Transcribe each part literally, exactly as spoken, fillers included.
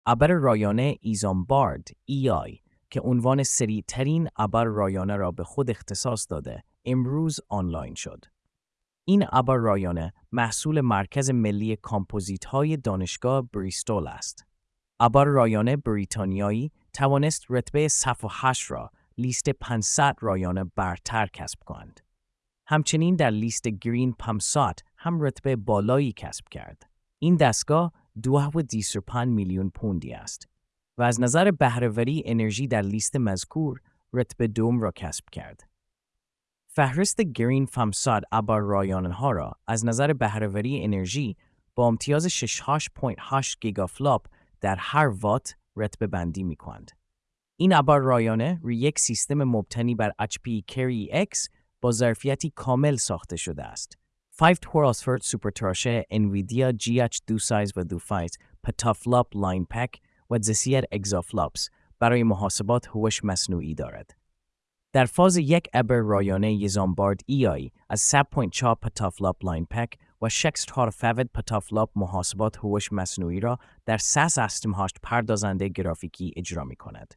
ابر رایانه ایزامبارد ای آی که عنوان سریع ترین ابر رایانه را به خود اختصاص داده، امروز آنلاین شد. این ابر رایانه محصول مرکز ملی کامپوزیت های دانشگاه بریستول است. ابر رایانه بریتانیایی توانست رتبه صف و هشت را لیست پانصد رایانه برتر کسب کنند. همچنین در لیست گرین پمسات هم رتبه بالایی کسب کرد. این دستگاه دو و بیست و پنج میلیون پوندی است و از نظر بهره‌وری انرژی در لیست مذکور رتبه دوم را کسب کرد. فهرست گرین پمسات ابر رایانه ها را از نظر بهره‌وری انرژی با امتیاز شصت و هشت ممیز هشت گیگافلاپ در هر وات رتبه بندی می کنند. این ابر رایانه روی یک سیستم مبتنی بر اچ پی کری ایکس با ظرفیتی کامل ساخته شده است. پنج توراسفورد سوپرتراشه انویدیا جی اچ دو سایز و دو فایز پتافلاپ لاین پک و زسیر اگزافلاپس برای محاسبات هوش مصنوعی دارد. در فاز یک ابر رایانه ایزامبارد ای آی از سه و چهار پتافلاپ لاین پک و شش و پنج پتافلاپ محاسبات هوش مصنوعی را در سه سیستم هشت پردازنده گرافیکی اجرا می کند.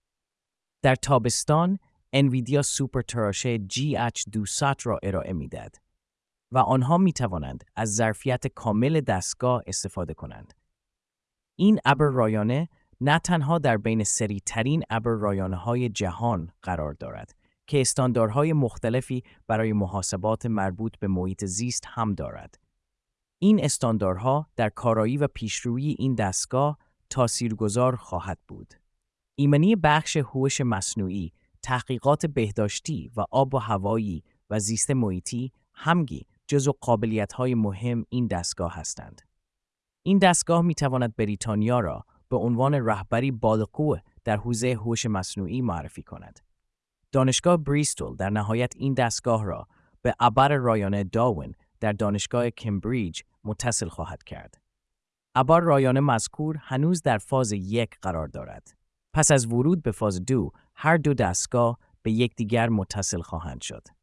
در تابستان، انویدیا سوپر تراشه جی اچ دو ست را ارائه می دهد و آنها می توانند از ظرفیت کامل دستگاه استفاده کنند. این ابر رایانه نه تنها در بین سریع ترین ابر رایانه های جهان قرار دارد که استانداردهای مختلفی برای محاسبات مربوط به محیط زیست هم دارد. این استانداردها در کارایی و پیشروی این دستگاه تاثیرگذار خواهد بود. ایمنی بخش هوش مصنوعی، تحقیقات بهداشتی و آب و هوایی و زیست محیطی همگی جزو قابلیت‌های مهم این دستگاه هستند. این دستگاه می‌تواند بریتانیا را به عنوان رهبری بالقوه در حوزه هوش مصنوعی معرفی کند. دانشگاه بریستول در نهایت این دستگاه را به ابر رایانه داروین در دانشگاه کمبریج متصل خواهد کرد. ابر رایانه مذکور هنوز در فاز یک قرار دارد. پس از ورود به فاز دو، هر دو دستگاه به یکدیگر متصل خواهند شد.